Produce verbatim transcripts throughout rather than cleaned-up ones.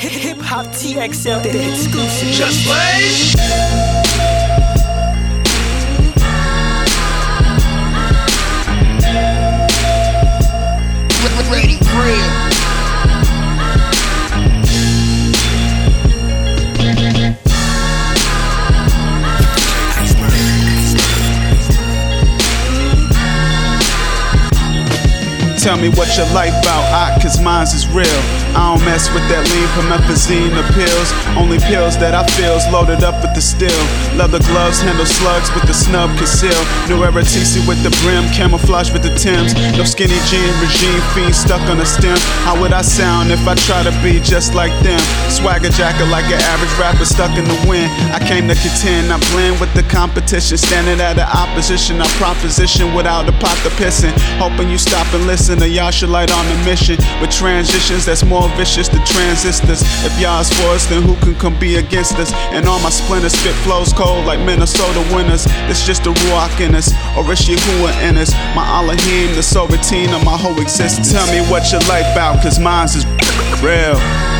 Hip Hop T X L, the exclusive. Just wait. Ready, real. Tell me what your life bout, I, cause mine's is real. I don't mess with that lean promethazine or pills. Only pills that I feel's loaded up with the steel. Leather gloves handle slugs with the snub conceal. New era T C with the brim, camouflage with the Timbs. No skinny jean regime fiend stuck on a stem. How would I sound if I try to be just like them? Swagger jacker like an average rapper stuck in the wind. I came to contend, I blend with the competition. Standing at the opposition, I proposition without a pot to pissin'. Hoping you stop and listen. Or y'all should light on the mission with transitions that's more vicious than transistors. If y'all's for us, then who can come be against us? And all my splinters spit flows cold like Minnesota winters. It's just the Ruach in us, or it's Yahuwah in us. My Elohim, the soul routine of my whole existence. Tell me what your life bout, cause mine's is real.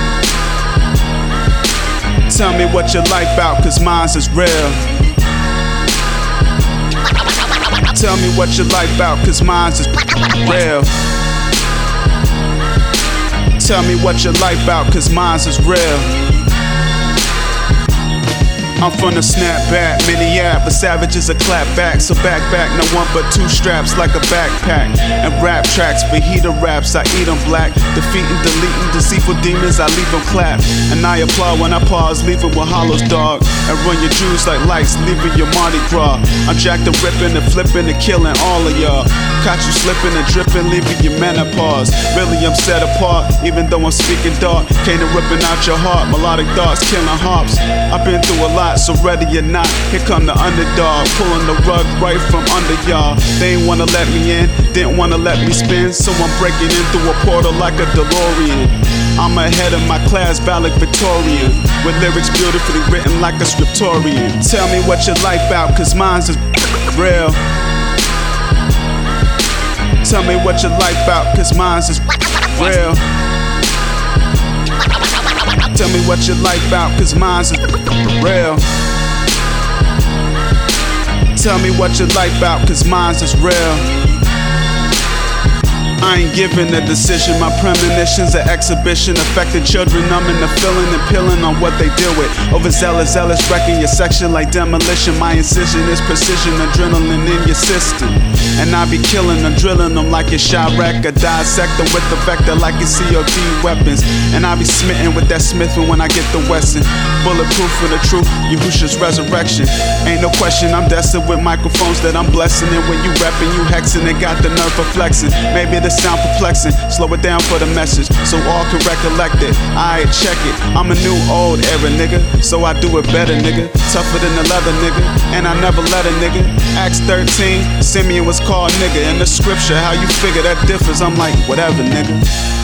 Tell me what your life bout, cause mine's is real. Tell me what your life bout, cause mine's is real. Tell me what your life bout, cause mine's is real. I'm from the snapback, mini app, but savages a clap back. So back back, no one but two straps like a backpack. And rap tracks, fajita raps, I eat them black. Defeating, deleting, deceitful demons, I leave them clap. And I applaud when I pause, leave them with hollows, dog. And run your juice like lights, leaving your Mardi Gras. I'm jacked and ripping and flipping and killing all of y'all. Caught you slipping and dripping, leaving your menopause. Really, I'm set apart, even though I'm speaking dark. Came to ripping out your heart, melodic thoughts, killing harps. I've been through a lot, so ready or not, here come the underdog, pulling the rug right from under y'all. They ain't wanna let me in, didn't wanna let me spin, so I'm breaking in through a portal like a DeLorean. I'm ahead of my class, valedictorian, with lyrics beautifully written like a scriptorian. Tell me what your life bout, cause mine's is real. Tell me what your life bout, cause mine's is real. Tell me what your life bout, cause mine's is real. Tell me what your life bout, cause mine's is real. I ain't giving a decision, my premonitions an exhibition. Affecting children, I'm in the feeling and peeling on what they deal with. Overzealous, zealous, wrecking your section like demolition. My incision is precision, adrenaline in your system. And I be killing them, drilling them like a Chirac. I dissect them with the vector like a C O D weapons. And I be smitten with that Smithing when I get the Wesson. Bulletproof for the truth, Yahushua's resurrection. Ain't no question, I'm destined with microphones that I'm blessing. And when you rapping, you hexing, it got the nerve for flexing. Maybe the sound perplexing, slow it down for the message so all can recollect it. Alright, check it, I'm a new old era nigga, so I do it better nigga. Tougher than the leather nigga, and I never let a nigga. Acts thirteen, Simeon was called nigga. In the scripture, how you figure that differs, I'm like, whatever nigga.